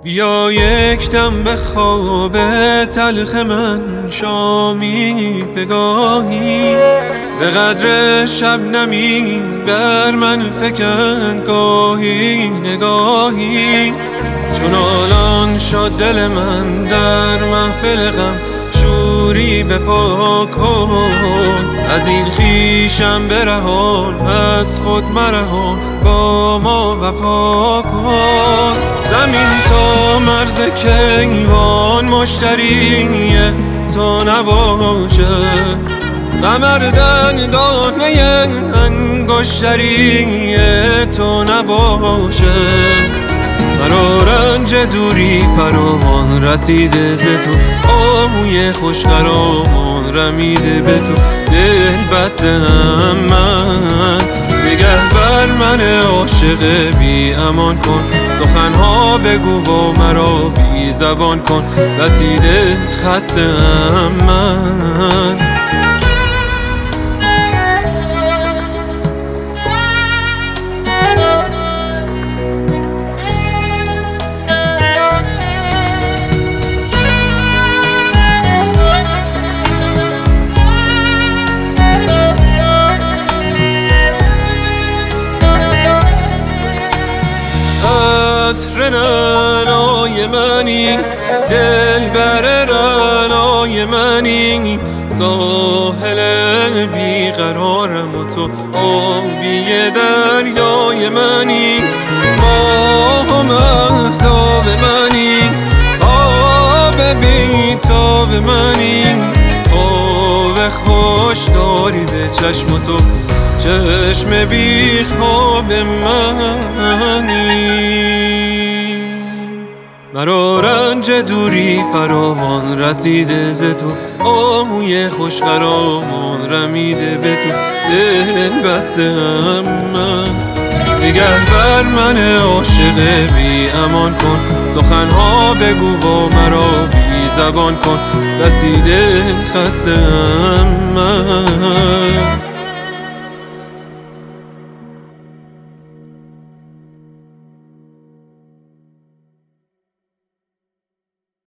بیا یک دم به خواب تلخ من شامی پگاهی، به قدر شبنمی بر من فکن گاهی نگاهی. چون آلان شد دل من در محفل غم شوری بپا کن، از این خویشم برهان از خود مرهان با ما وفا کن. زمین تا مرز کیوان مشتری تو نباشه، قمر دندانه انگشتری تو نباشه. مرا رنج دوری فراوان رسیده ز تو، آهوی خوش خرامان رمیده به تو. دل بستم من نگه بر من عاشق بی امان کن، سخنها بگو و مرا بی زبان کن. رسیده خستم من. رنای منی دل بر رنای منی، ساحل بیقرارم و تو آبی دریای منی. ماه و مهتاب منی آب بی تاب منی، خواب خوش داری به چشم تو چشم بی خواب منی. مرا رنج دوری فراوان رسیده ز تو، آهوی خوش خرامان رمیده به تو. دل بستم من نگه بر من عاشق بی امان کن، سخنها بگو و مرا بی زبان کن. رسیده خستم من.